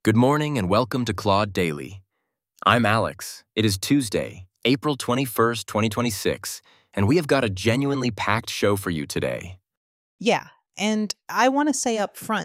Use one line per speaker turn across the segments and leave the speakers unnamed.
Good morning and welcome to Claude Daily. I'm Alex. It is Tuesday, April 21st, 2026, and we have got a genuinely packed show for you today.
Yeah, and I want to say up front,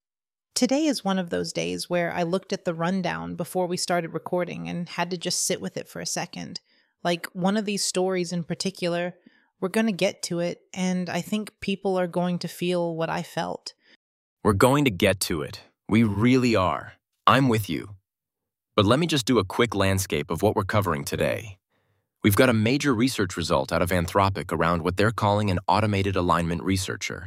today is one of those days where I looked at the rundown before we started recording and had to just sit with it for a second. Like one of these stories in particular, we're going to get to it, and I think people are going to feel what I felt.
We're going to get to it. We really are. I'm with you. But let me just do a quick landscape of what we're covering today. We've got a major research result out of Anthropic around what they're calling an automated alignment researcher.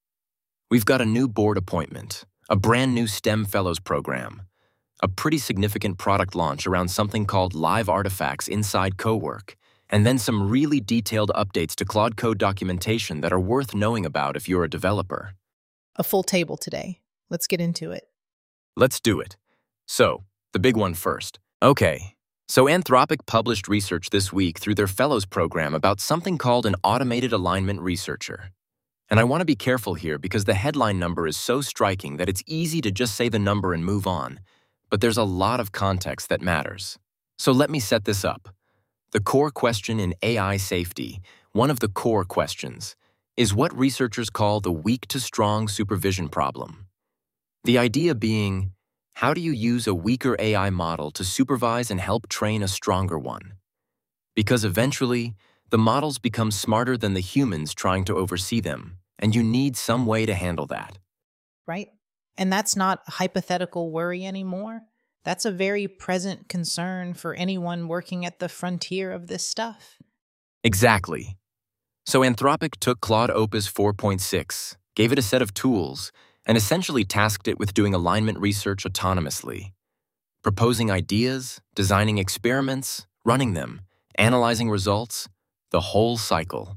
We've got a new board appointment, a brand new STEM Fellows program, a pretty significant product launch around something called live artifacts inside CoWork, and then some really detailed updates to Claude Code documentation that are worth knowing about if you're a developer.
A full table today. Let's get into it.
Let's do it. So, the big one first. Okay, so Anthropic published research this week through their Fellows program about something called an automated alignment researcher. And I want to be careful here because the headline number is so striking that it's easy to just say the number and move on, but there's a lot of context that matters. So let me set this up. The core question in AI safety, one of the core questions, is what researchers call the weak to strong supervision problem. The idea being, how do you use a weaker AI model to supervise and help train a stronger one? Because eventually, the models become smarter than the humans trying to oversee them, and you need some way to handle that.
Right? And that's not a hypothetical worry anymore. That's a very present concern for anyone working at the frontier of this stuff.
Exactly. So Anthropic took Claude Opus 4.6, gave it a set of tools, and essentially tasked it with doing alignment research autonomously, proposing ideas, designing experiments, running them, analyzing results, the whole cycle.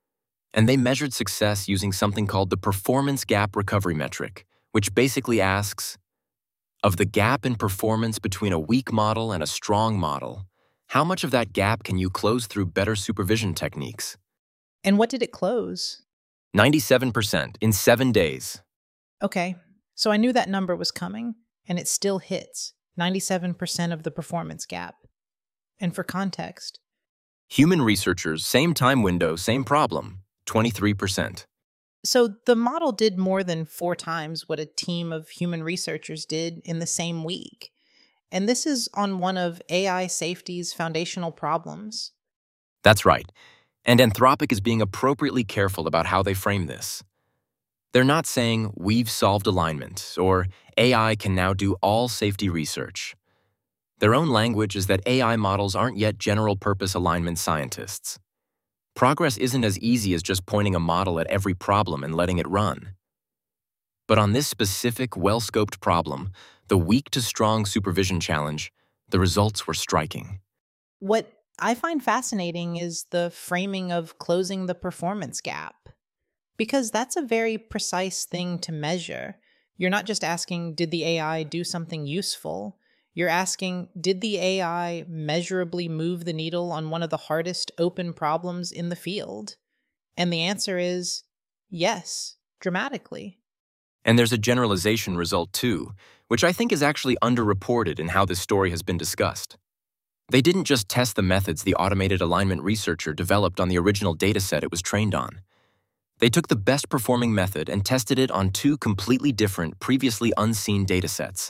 And they measured success using something called the Performance Gap Recovery Metric, which basically asks, of the gap in performance between a weak model and a strong model, how much of that gap can you close through better supervision techniques?
And what did it close?
97% in 7 days.
Okay, so I knew that number was coming, and it still hits 97% of the performance gap. And for context,
Human researchers, same time window, same problem, 23%.
so the model did more than 4 times what a team of human researchers did in the same week. And this is on one of AI safety's foundational problems.
That's right. And Anthropic is being appropriately careful about how they frame this. They're not saying, we've solved alignment, or AI can now do all safety research. Their own language is that AI models aren't yet general-purpose alignment scientists. Progress isn't as easy as just pointing a model at every problem and letting it run. But on this specific, well-scoped problem, the weak-to-strong supervision challenge, the results were striking.
What I find fascinating is the framing of closing the performance gap. Because that's a very precise thing to measure. You're not just asking, did the AI do something useful? You're asking, did the AI measurably move the needle on one of the hardest open problems in the field? And the answer is yes, dramatically.
And there's a generalization result too, which I think is actually underreported in how this story has been discussed. They didn't just test the methods the automated alignment researcher developed on the original dataset it was trained on. They took the best performing method and tested it on 2 completely different, previously unseen datasets.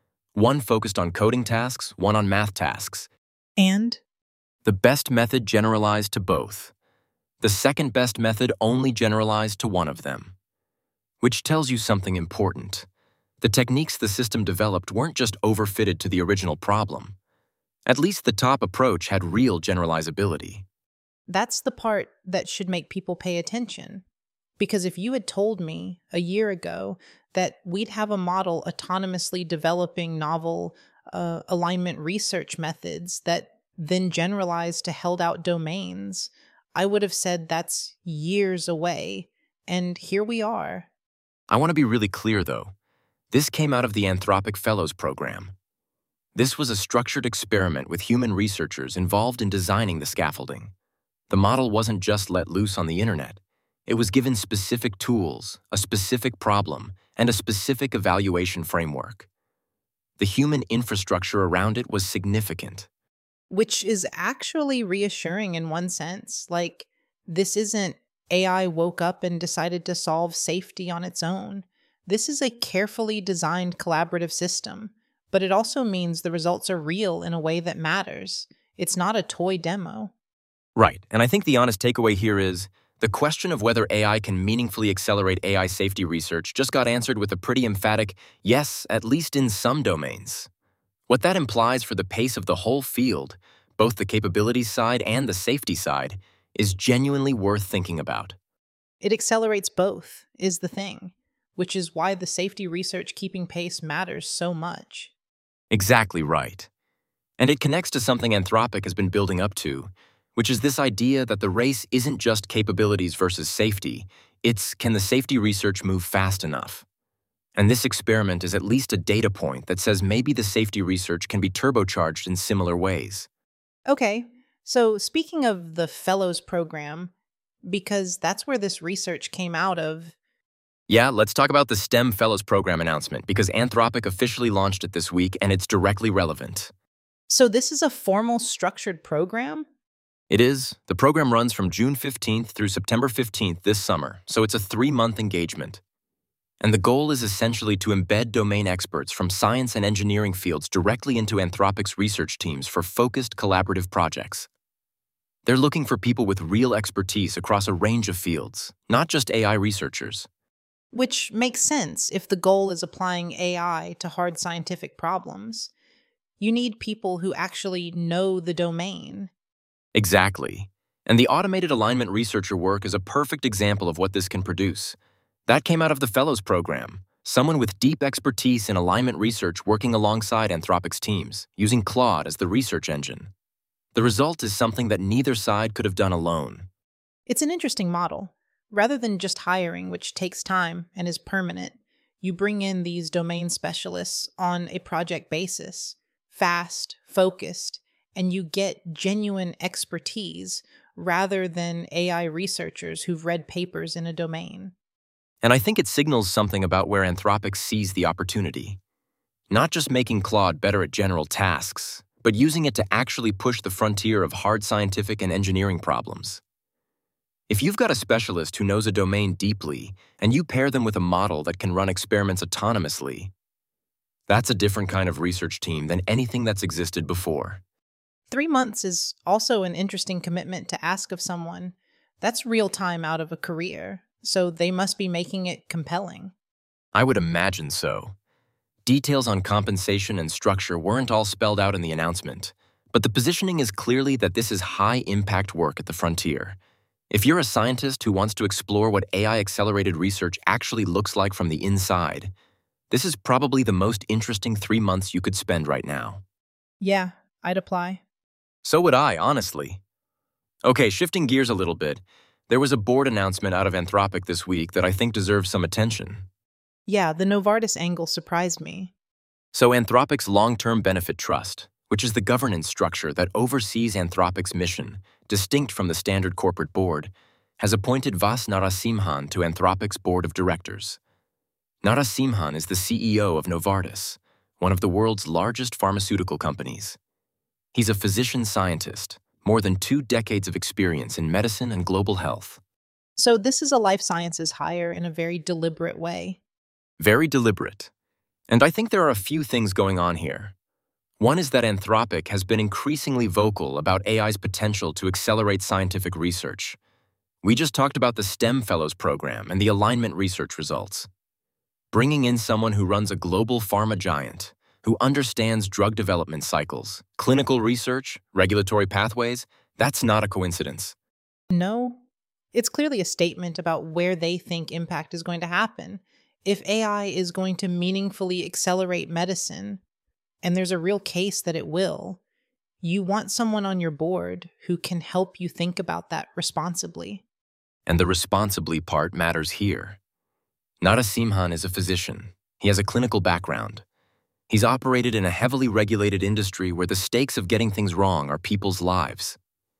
One focused on coding tasks, one on math tasks.
And
The best method generalized to both. The second best method only generalized to one of them. Which tells you something important. The techniques the system developed weren't just overfitted to the original problem. At least the top approach had real generalizability.
that's the part that should make people pay attention. Because if you had told me a year ago that we'd have a model autonomously developing novel alignment research methods that then generalized to held out domains, I would have said that's years away. And here we are.
I want to be really clear, though. This came out of the Anthropic Fellows program. This was a structured experiment with human researchers involved in designing the scaffolding. The model wasn't just let loose on the internet. It was given specific tools, a specific problem, and a specific evaluation framework. the human infrastructure around it was significant.
Which is actually reassuring in one sense. Like, this isn't AI woke up and decided to solve safety on its own. This is a carefully designed collaborative system, but it also means the results are real in a way that matters. It's not a toy demo.
Right, and I think the honest takeaway here is the question of whether AI can meaningfully accelerate AI safety research just got answered with a pretty emphatic yes, at least in some domains. What that implies for the pace of the whole field, both the capabilities side and the safety side, is genuinely worth thinking about.
It accelerates both, is the thing, which is why the safety research keeping pace matters so much.
Exactly right. And it connects to something Anthropic has been building up to, which is this idea that the race isn't just capabilities versus safety, it's can the safety research move fast enough? And this experiment is at least a data point that says maybe the safety research can be turbocharged in similar ways.
Okay, so speaking of the Fellows Program, because that's where this research came out of.
Yeah, let's talk about the STEM Fellows Program announcement because Anthropic officially launched it this week and it's directly relevant.
So this is a formal structured program?
It is. The program runs from June 15th through September 15th this summer, so it's a 3-month engagement. And the goal is essentially to embed domain experts from science and engineering fields directly into Anthropic's research teams for focused collaborative projects. They're looking for people with real expertise across a range of fields, not just AI researchers.
Which makes sense if the goal is applying AI to hard scientific problems. You need people who actually know the domain.
Exactly. And the automated alignment researcher work is a perfect example of what this can produce. That came out of the Fellows Program, someone with deep expertise in alignment research working alongside Anthropic's teams, using Claude as the research engine. The result is something that neither side could have done alone.
It's an interesting model. Rather than just hiring, which takes time and is permanent, you bring in these domain specialists on a project basis, fast, focused, and you get genuine expertise rather than AI researchers who've read papers in a domain.
And I think it signals something about where Anthropic sees the opportunity. Not just making Claude better at general tasks, but using it to actually push the frontier of hard scientific and engineering problems. If you've got a specialist who knows a domain deeply, and you pair them with a model that can run experiments autonomously, that's a different kind of research team than anything that's existed before.
3 months is also an interesting commitment to ask of someone. That's real time out of a career, so they must be making it compelling.
I would imagine so. Details on compensation and structure weren't all spelled out in the announcement, but the positioning is clearly that this is high-impact work at the frontier. If you're a scientist who wants to explore what AI-accelerated research actually looks like from the inside, this is probably the most interesting 3 months you could spend right now.
Yeah, I'd apply.
So would I, honestly. Okay, shifting gears a little bit, there was a board announcement out of Anthropic this week that I think deserves some attention.
Yeah, the Novartis angle surprised me.
So Anthropic's Long-Term Benefit Trust, which is the governance structure that oversees Anthropic's mission, distinct from the standard corporate board, has appointed Vas Narasimhan to Anthropic's board of directors. Narasimhan is the CEO of Novartis, one of the world's largest pharmaceutical companies. He's a physician-scientist, more than 2 decades of experience in medicine and global health.
So this is a life sciences hire in a very deliberate way.
Very deliberate. And I think there are a few things going on here. One is that Anthropic has been increasingly vocal about AI's potential to accelerate scientific research. We just talked about the STEM Fellows Program and the alignment research results. Bringing in someone who runs a global pharma giant, who understands drug development cycles, clinical research, regulatory pathways, that's not a coincidence.
No, it's clearly a statement about where they think impact is going to happen. If AI is going to meaningfully accelerate medicine, and there's a real case that it will, you want someone on your board who can help you think about that responsibly.
And the responsibly part matters here. Narasimhan is a physician. He has a clinical background. He's operated in a heavily regulated industry where the stakes of getting things wrong are people's lives.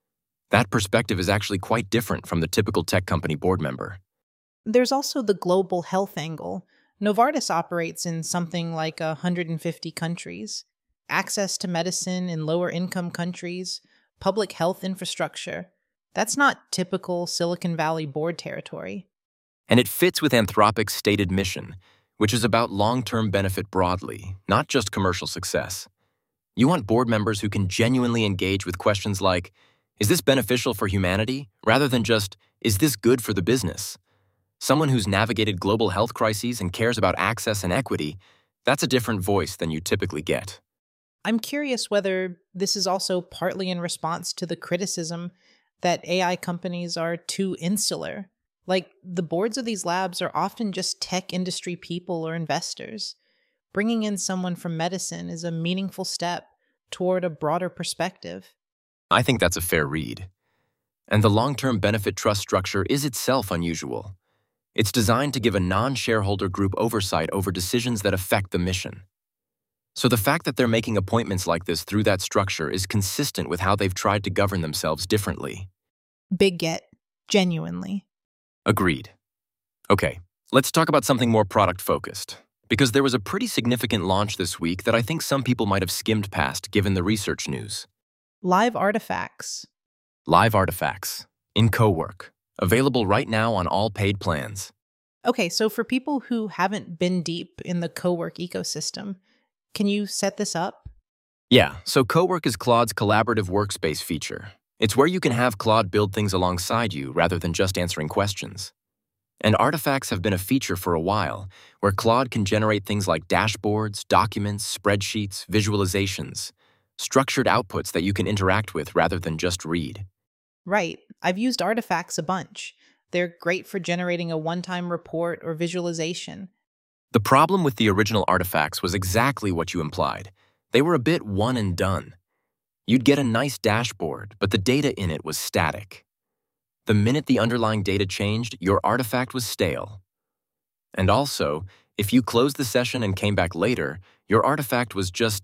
That perspective is actually quite different from the typical tech company board member.
There's also the global health angle. Novartis operates in something like 150 countries. Access to medicine in lower income countries, public health infrastructure. That's not typical Silicon Valley board territory.
And it fits with Anthropic's stated mission, which is about long-term benefit broadly, not just commercial success. You want board members who can genuinely engage with questions like, is this beneficial for humanity, rather than just, is this good for the business? Someone who's navigated global health crises and cares about access and equity, that's a different voice than you typically get.
I'm curious whether this is also partly in response to the criticism that AI companies are too insular. Like, the boards of these labs are often just tech industry people or investors. Bringing in someone from medicine is a meaningful step toward a broader perspective.
I think that's a fair read. And the long-term benefit trust structure is itself unusual. It's designed to give a non-shareholder group oversight over decisions that affect the mission. So the fact that they're making appointments like this through that structure is consistent with how they've tried to govern themselves differently.
Big get. Genuinely.
Agreed. Okay, let's talk about something more product-focused, because there was a pretty significant launch this week that I think some people might have skimmed past given the research news.
Live Artifacts.
Live Artifacts, in Cowork, available right now on all paid plans.
Okay, so for people who haven't been deep in the Cowork ecosystem, can you set this up?
Yeah, so Cowork is Claude's collaborative workspace feature. It's where you can have Claude build things alongside you rather than just answering questions. And artifacts have been a feature for a while, where Claude can generate things like dashboards, documents, spreadsheets, visualizations, structured outputs that you can interact with rather than just read.
Right. I've used artifacts a bunch. They're great for generating a one-time report or visualization.
The problem with the original artifacts was exactly what you implied. They were a bit one and done. You'd get a nice dashboard, but the data in it was static. The minute the underlying data changed, your artifact was stale. And also, if you closed the session and came back later, your artifact was just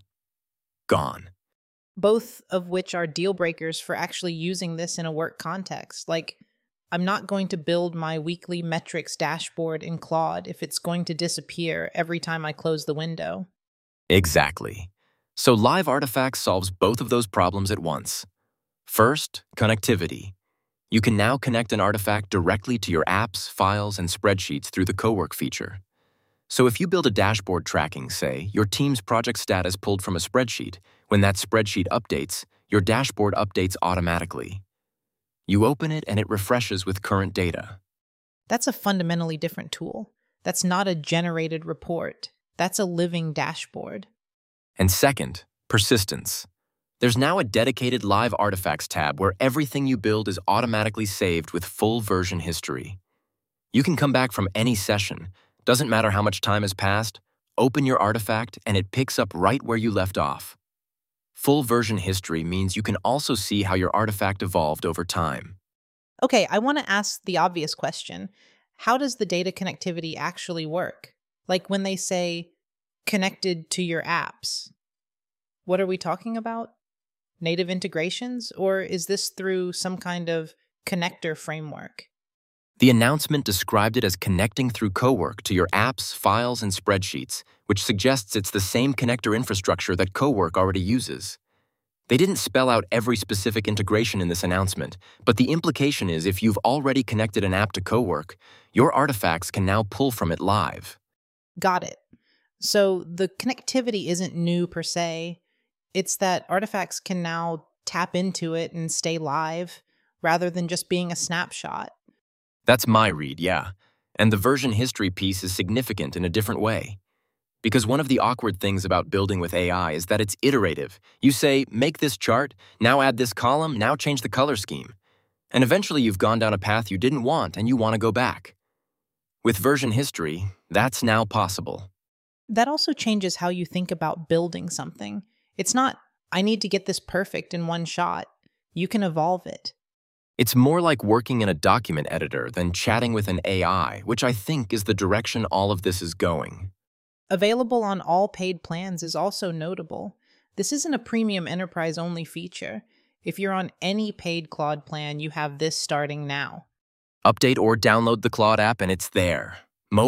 gone.
Both of which are deal breakers for actually using this in a work context. Like, I'm not going to build my weekly metrics dashboard in Claude if it's going to disappear every time I close the window.
Exactly. So Live Artifacts solves both of those problems at once. First, connectivity. You can now connect an artifact directly to your apps, files, and spreadsheets through the Cowork feature. So if you build a dashboard tracking, say, your team's project status pulled from a spreadsheet, when that spreadsheet updates, your dashboard updates automatically. You open it and it refreshes with current data.
That's a fundamentally different tool. That's not a generated report. That's a living dashboard.
And second, persistence. There's now a dedicated Live Artifacts tab where everything you build is automatically saved with full version history. You can come back from any session. Doesn't matter how much time has passed, open your artifact and it picks up right where you left off. Full version history means you can also see how your artifact evolved over time.
Okay, I want to ask the obvious question. How does the data connectivity actually work? Like when they say, connected to your apps. What are we talking about? Native integrations? Or is this through some kind of connector framework?
The announcement described it as connecting through Cowork to your apps, files, and spreadsheets, which suggests it's the same connector infrastructure that Cowork already uses. They didn't spell out every specific integration in this announcement, but the implication is if you've already connected an app to Cowork, your artifacts can now pull from it live.
Got it. So the connectivity isn't new per se. It's that artifacts can now tap into it and stay live rather than just being a snapshot.
That's my read, yeah. And the version history piece is significant in a different way. Because one of the awkward things about building with AI is that it's iterative. You say, make this chart, now add this column, now change the color scheme. And eventually you've gone down a path you didn't want and you want to go back. With version history, that's now possible.
That also changes how you think about building something. It's not, I need to get this perfect in one shot. You can evolve it.
It's more like working in a document editor than chatting with an AI, which I think is the direction all of this is going.
Available on all paid plans is also notable. This isn't a premium enterprise-only feature. If you're on any paid Claude plan, you have this starting now.
Update or download the Claude app and it's there. Mobile,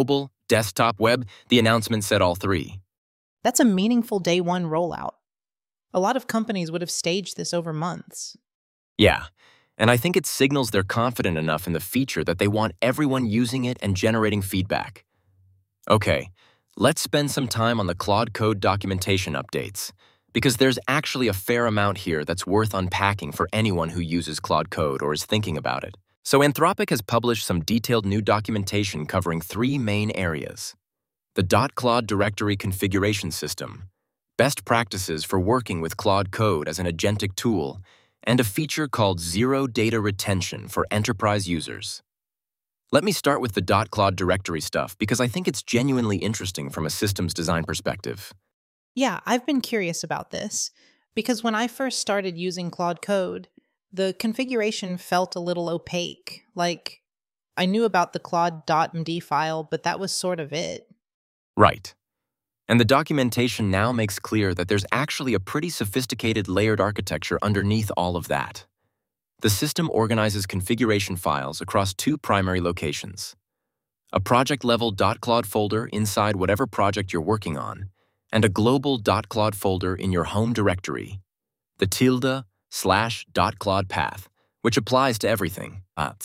desktop, web, the announcement said all three.
That's a meaningful day one rollout. A lot of companies would have staged this over months.
Yeah, and I think it signals they're confident enough in the feature that they want everyone using it and generating feedback. Okay, let's spend some time on the Claude Code documentation updates, because there's actually a fair amount here that's worth unpacking for anyone who uses Claude Code or is thinking about it. So Anthropic has published some detailed new documentation covering three main areas: the .Claude directory configuration system, best practices for working with Claude Code as an agentic tool, and a feature called Zero Data Retention for enterprise users. Let me start with the .Claude directory stuff because I think it's genuinely interesting from a systems design perspective.
Yeah, I've been curious about this because when I first started using Claude Code, the configuration felt a little opaque. Like, I knew about the claude.md file, but that was sort of it.
Right. And the documentation now makes clear that there's actually a pretty sophisticated layered architecture underneath all of that. The system organizes configuration files across two primary locations: a project-level .Claude folder inside whatever project you're working on, and a global .Claude folder in your home directory, the ~/.Claude path, which applies to everything.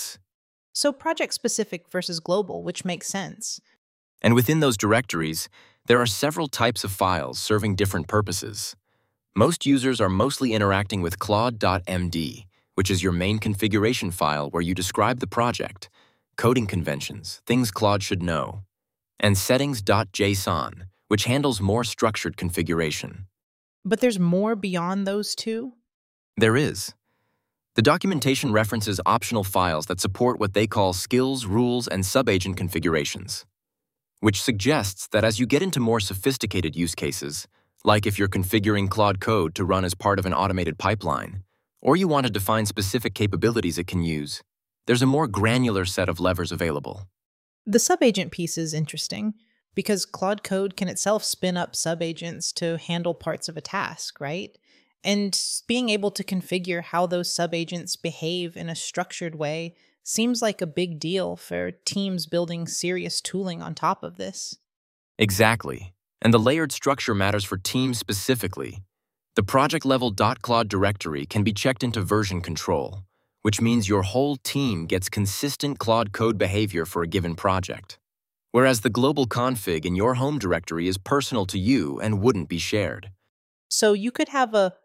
So project-specific versus global, which makes sense.
And within those directories, there are several types of files serving different purposes. Most users are mostly interacting with claude.md, which is your main configuration file where you describe the project, coding conventions, things Claude should know, and settings.json, which handles more structured configuration.
But there's more beyond those two?
There is. The documentation references optional files that support what they call skills, rules, and subagent configurations, which suggests that as you get into more sophisticated use cases, like if you're configuring Claude Code to run as part of an automated pipeline, or you want to define specific capabilities it can use, there's a more granular set of levers available.
The subagent piece is interesting because Claude Code can itself spin up subagents to handle parts of a task, right? And being able to configure how those subagents behave in a structured way seems like a big deal for teams building serious tooling on top of this.
Exactly. And the layered structure matters for teams specifically. The project-level .Claude directory can be checked into version control, which means your whole team gets consistent Claude Code behavior for a given project, whereas the global config in your home directory is personal to you and wouldn't be shared.
So you could have a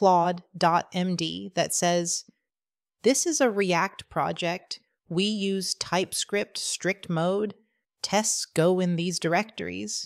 claude.md that says, "This is a React project. We use TypeScript strict mode. Tests go in these directories."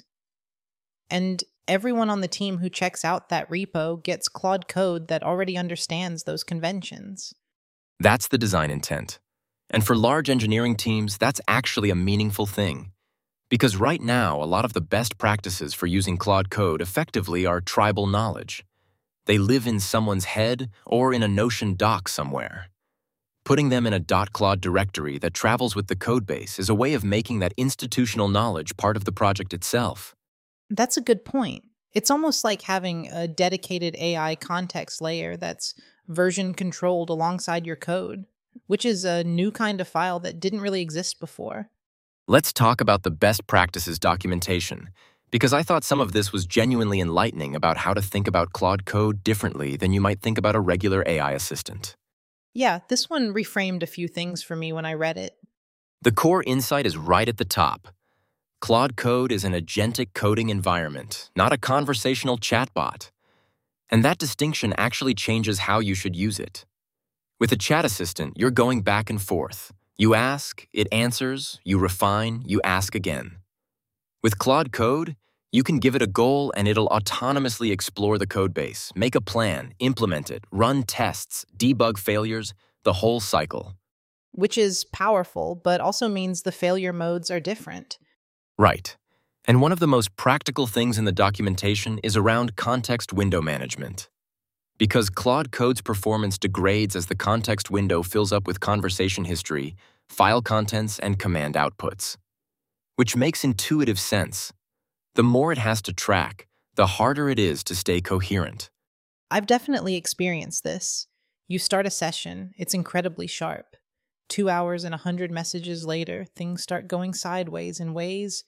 And everyone on the team who checks out that repo gets Claude Code that already understands those conventions.
That's the design intent. And for large engineering teams, that's actually a meaningful thing. Because right now, a lot of the best practices for using Claude Code effectively are tribal knowledge. They live in someone's head or in a Notion doc somewhere. Putting them in a .Claude directory that travels with the codebase is a way of making that institutional knowledge part of the project itself.
That's a good point. It's almost like having a dedicated AI context layer that's version controlled alongside your code, which is a new kind of file that didn't really exist before.
Let's talk about the best practices documentation, because I thought some of this was genuinely enlightening about how to think about Claude Code differently than you might think about a regular AI assistant.
Yeah, this one reframed a few things for me when I read it.
The core insight is right at the top. Claude Code is an agentic coding environment, not a conversational chatbot. And that distinction actually changes how you should use it. With a chat assistant, you're going back and forth. You ask, it answers, you refine, you ask again. With Claude Code, you can give it a goal and it'll autonomously explore the codebase, make a plan, implement it, run tests, debug failures, the whole cycle.
Which is powerful, but also means the failure modes are different.
Right. And one of the most practical things in the documentation is around context window management. Because Claude Code's performance degrades as the context window fills up with conversation history, file contents, and command outputs. Which makes intuitive sense. The more it has to track, the harder it is to stay coherent.
I've definitely experienced this. You start a session, it's incredibly sharp. 2 hours and 100 messages later, things start going sideways in ways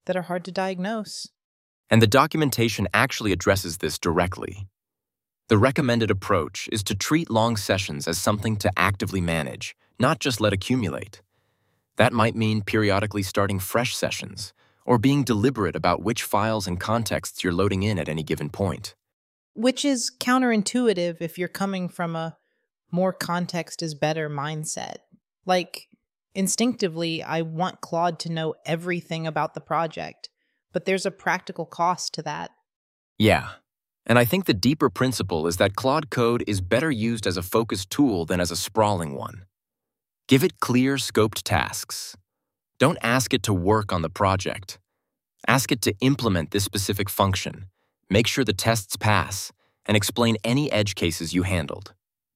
that are hard to diagnose.
And the documentation actually addresses this directly. The recommended approach is to treat long sessions as something to actively manage, not just let accumulate. That might mean periodically starting fresh sessions, or being deliberate about which files and contexts you're loading in at any given point.
Which is counterintuitive if you're coming from a more context is better mindset. Like, instinctively, I want Claude to know everything about the project, but there's a practical cost to that.
Yeah, and I think the deeper principle is that Claude Code is better used as a focused tool than as a sprawling one. Give it clear, scoped tasks. Don't ask it to work on the project. Ask it to implement this specific function, make sure the tests pass, and explain any edge cases you handled.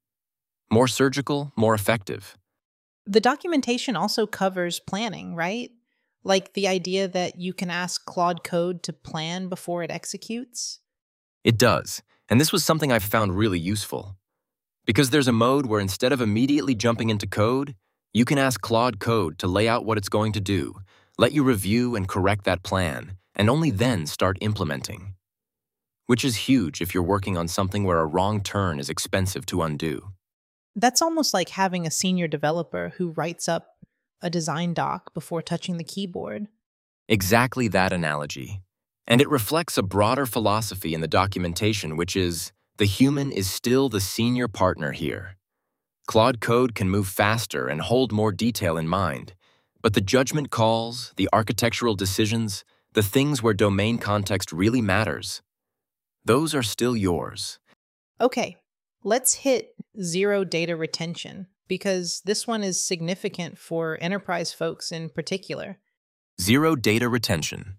More surgical, more effective.
The documentation also covers planning, right? Like the idea that you can ask Claude Code to plan before it executes?
It does, and this was something I've found really useful. Because there's a mode where instead of immediately jumping into code, you can ask Claude Code to lay out what it's going to do, let you review and correct that plan, and only then start implementing. Which is huge if you're working on something where a wrong turn is expensive to undo.
That's almost like having a senior developer who writes up a design doc before touching the keyboard.
Exactly that analogy. And it reflects a broader philosophy in the documentation, which is the human is still the senior partner here. Claude Code can move faster and hold more detail in mind, but the judgment calls, the architectural decisions, the things where domain context really matters, those are still yours.
Okay, let's hit zero data retention, because this one is significant for enterprise folks in particular.
Zero data retention,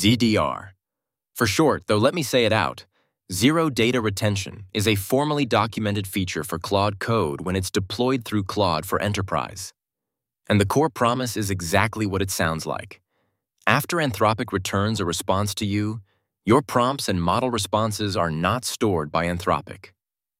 ZDR. For short, though, let me say it out. Zero data retention is a formally documented feature for Claude Code when it's deployed through Claude for Enterprise. And the core promise is exactly what it sounds like. After Anthropic returns a response to you, your prompts and model responses are not stored by Anthropic.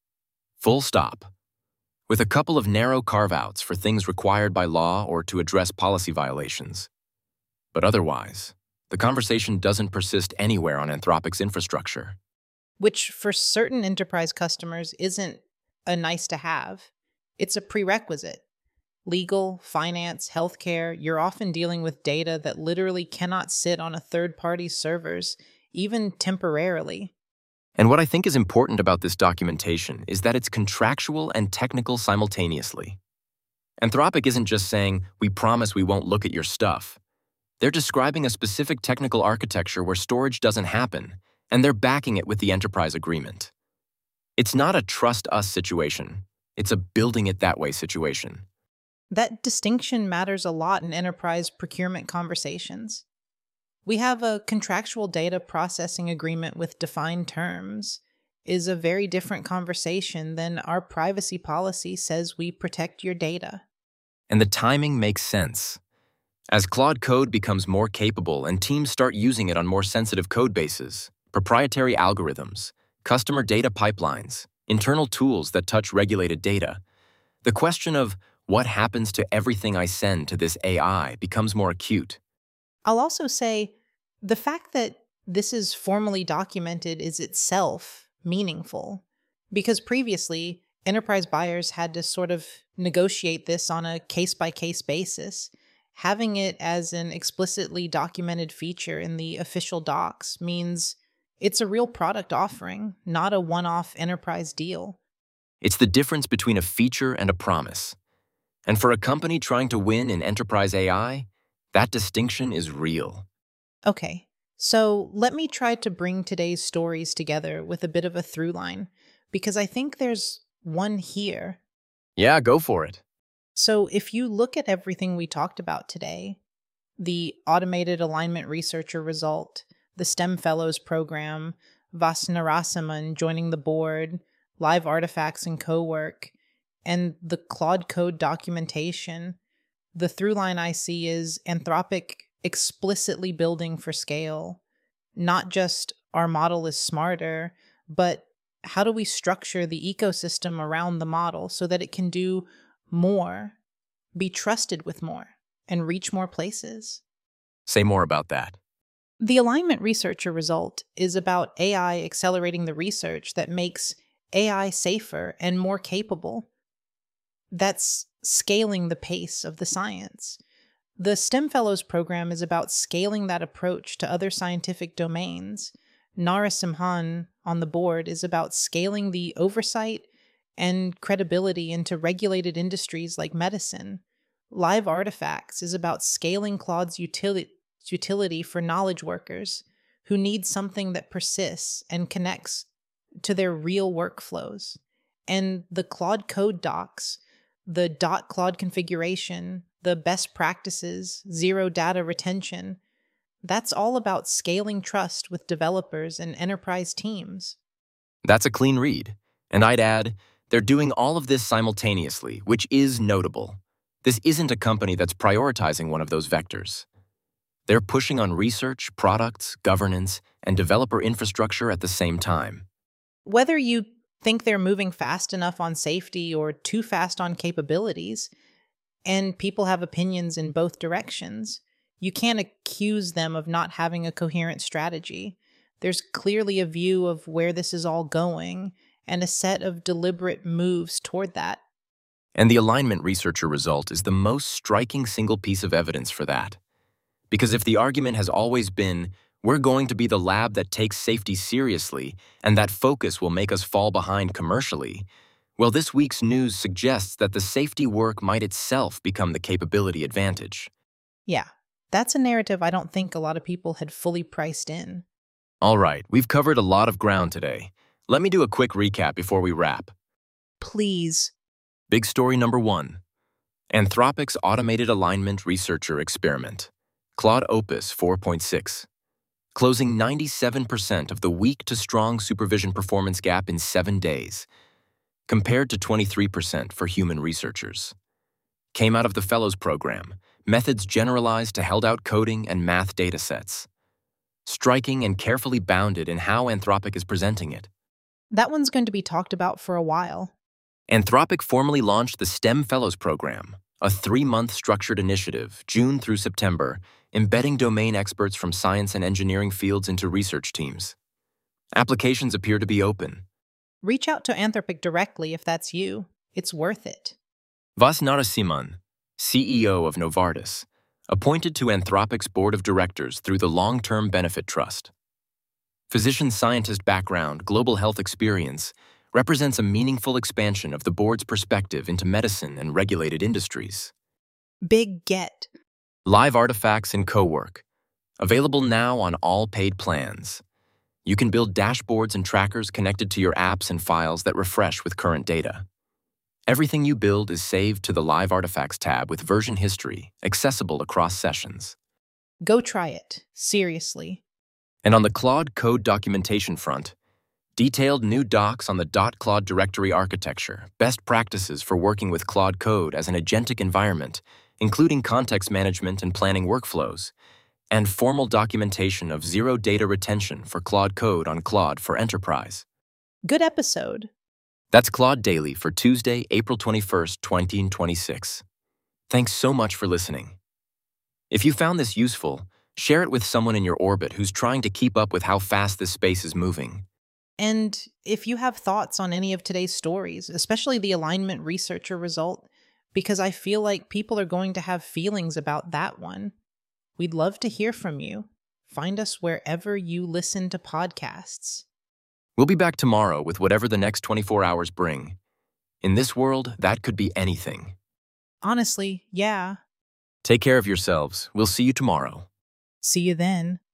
Full stop. With a couple of narrow carve-outs for things required by law or to address policy violations. But otherwise, the conversation doesn't persist anywhere on Anthropic's infrastructure.
Which for certain enterprise customers isn't a nice to have. It's a prerequisite. Legal, finance, healthcare, you're often dealing with data that literally cannot sit on a third party's servers, even temporarily.
And what I think is important about this documentation is that it's contractual and technical simultaneously. Anthropic isn't just saying, we promise we won't look at your stuff. They're describing a specific technical architecture where storage doesn't happen, and they're backing it with the enterprise agreement. It's not a trust us situation. It's a building it that way situation.
That distinction matters a lot in enterprise procurement conversations. We have a contractual data processing agreement with defined terms is a very different conversation than our privacy policy says we protect your data.
And the timing makes sense. As Claude Code becomes more capable and teams start using it on more sensitive code bases, proprietary algorithms, customer data pipelines, internal tools that touch regulated data, the question of what happens to everything I send to this AI becomes more acute.
I'll also say the fact that this is formally documented is itself meaningful, because previously enterprise buyers had to sort of negotiate this on a case-by-case basis. Having it as an explicitly documented feature in the official docs means it's a real product offering, not a one-off enterprise deal.
It's the difference between a feature and a promise. And for a company trying to win in enterprise AI, that distinction is real.
Okay, so let me try to bring today's stories together with a bit of a through line, because I think there's one here.
Yeah, go for it.
So if you look at everything we talked about today, the automated alignment researcher result, the STEM Fellows program, Vasnarasaman joining the board, live artifacts and co-work, and the Claude Code documentation, the through line I see is Anthropic explicitly building for scale. Not just our model is smarter, but how do we structure the ecosystem around the model so that it can do more, be trusted with more, and reach more places?
Say more about that.
The alignment researcher result is about AI accelerating the research that makes AI safer and more capable. That's scaling the pace of the science. The STEM Fellows program is about scaling that approach to other scientific domains. Narasimhan on the board is about scaling the oversight and credibility into regulated industries like medicine. Live Artifacts is about scaling Claude's utility for knowledge workers who need something that persists and connects to their real workflows. And the Claude Code docs, the .Claude configuration, the best practices, zero data retention, that's all about scaling trust with developers and enterprise teams.
That's a clean read. And I'd add, they're doing all of this simultaneously, which is notable. This isn't a company that's prioritizing one of those vectors. They're pushing on research, products, governance, and developer infrastructure at the same time.
Whether you think they're moving fast enough on safety or too fast on capabilities, and people have opinions in both directions, you can't accuse them of not having a coherent strategy. There's clearly a view of where this is all going and a set of deliberate moves toward that.
And the alignment researcher result is the most striking single piece of evidence for that. Because if the argument has always been, we're going to be the lab that takes safety seriously, and that focus will make us fall behind commercially, well, this week's news suggests that the safety work might itself become the capability advantage.
Yeah, that's a narrative I don't think a lot of people had fully priced in.
All right, we've covered a lot of ground today. Let me do a quick recap before we wrap.
Please.
Big story number 1. Anthropic's Automated Alignment Researcher Experiment, Claude Opus 4.6. Closing 97% of the weak to strong supervision performance gap in 7 days, compared to 23% for human researchers. Came out of the Fellows Program, methods generalized to held-out coding and math datasets. Striking and carefully bounded in how Anthropic is presenting it.
That one's going to be talked about for a while.
Anthropic formally launched the STEM Fellows Program, a 3-month structured initiative, June through September, embedding domain experts from science and engineering fields into research teams. Applications appear to be open.
Reach out to Anthropic directly if that's you. It's worth it.
Vas Narasimhan, CEO of Novartis, appointed to Anthropic's board of directors through the Long-Term Benefit Trust. Physician-scientist background, global health experience, represents a meaningful expansion of the board's perspective into medicine and regulated industries.
Big get.
Live Artifacts and Cowork, available now on all paid plans. You can build dashboards and trackers connected to your apps and files that refresh with current data. Everything you build is saved to the Live Artifacts tab with version history, accessible across sessions.
Go try it. Seriously.
And on the Claude Code documentation front, detailed new docs on the .Claude directory architecture, best practices for working with Claude Code as an agentic environment, including context management and planning workflows, and formal documentation of zero data retention for Claude Code on Claude for Enterprise.
Good episode.
That's Claude Daily for Tuesday, April 21st, 2026. Thanks so much for listening. If you found this useful, share it with someone in your orbit who's trying to keep up with how fast this space is moving.
And if you have thoughts on any of today's stories, especially the alignment researcher result, because I feel like people are going to have feelings about that one, we'd love to hear from you. Find us wherever you listen to podcasts.
We'll be back tomorrow with whatever the next 24 hours bring. In this world, that could be anything.
Honestly, yeah.
Take care of yourselves. We'll see you tomorrow.
See you then.